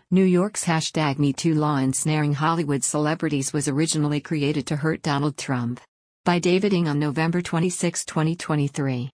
New York's #MeToo law ensnaring Hollywood celebrities was originally created to hurt Donald Trump. By David Ng on November 26, 2023.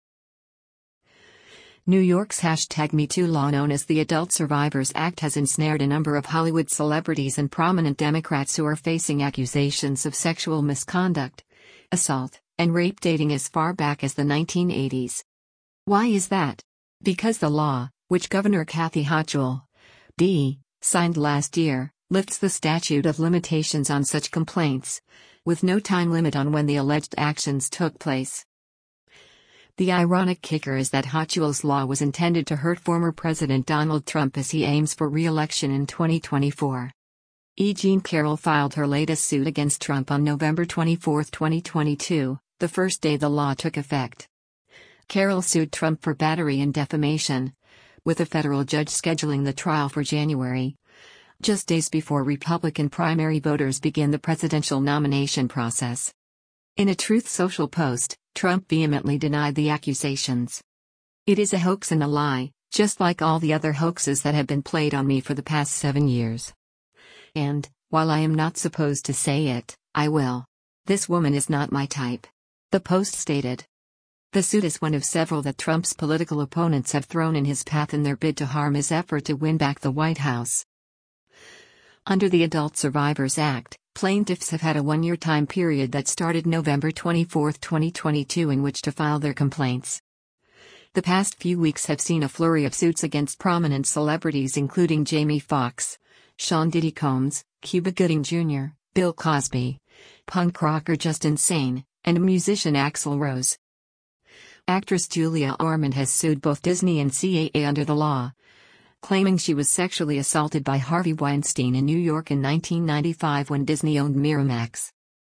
New York's #MeToo law, known as the Adult Survivors Act, has ensnared a number of Hollywood celebrities and prominent Democrats who are facing accusations of sexual misconduct, assault, and rape dating as far back as the 1980s. Why is that? Because the law, which Governor Kathy Hochul, D., signed last year, lifts the statute of limitations on such complaints, with no time limit on when the alleged actions took place. The ironic kicker is that Hochul's law was intended to hurt former President Donald Trump as he aims for re-election in 2024. Jean Carroll filed her latest suit against Trump on November 24, 2022, the first day the law took effect. Carroll sued Trump for battery and defamation, with a federal judge scheduling the trial for January, just days before Republican primary voters begin the presidential nomination process. In a Truth Social post, Trump vehemently denied the accusations. "It is a hoax and a lie, just like all the other hoaxes that have been played on me for the past 7 years. And, while I am not supposed to say it, I will. This woman is not my type," the post stated. The suit is one of several that Trump's political opponents have thrown in his path in their bid to harm his effort to win back the White House. Under the Adult Survivors Act, plaintiffs have had a 1-year time period that started November 24, 2022, in which to file their complaints. The past few weeks have seen a flurry of suits against prominent celebrities including Jamie Foxx, Sean Diddy Combs, Cuba Gooding Jr., Bill Cosby, punk rocker Justin Sane, and musician Axl Rose. Actress Julia Ormond has sued both Disney and CAA under the law, claiming she was sexually assaulted by Harvey Weinstein in New York in 1995 when Disney owned Miramax.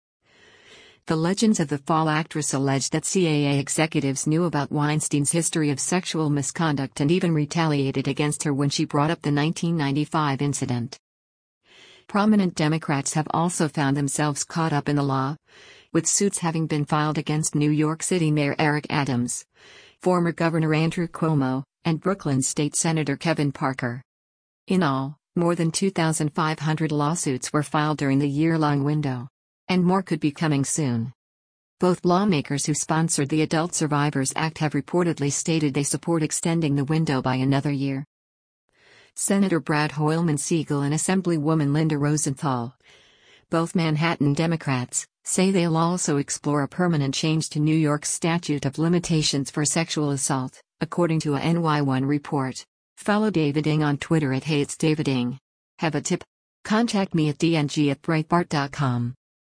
The Legends of the Fall actress alleged that CAA executives knew about Weinstein's history of sexual misconduct and even retaliated against her when she brought up the 1995 incident. Prominent Democrats have also found themselves caught up in the law, with suits having been filed against New York City Mayor Eric Adams, former Governor Andrew Cuomo, and Brooklyn State Senator Kevin Parker. In all, more than 2,500 lawsuits were filed during the year-long window. And more could be coming soon. Both lawmakers who sponsored the Adult Survivors Act have reportedly stated they support extending the window by another year. Senator Brad Hoylman Siegel and Assemblywoman Linda Rosenthal, both Manhattan Democrats, say they'll also explore a permanent change to New York's statute of limitations for sexual assault, according to a NY1 report. Follow David Ng on Twitter at @HeyIt'sDavidNg. Have a tip? Contact me at dng@breitbart.com.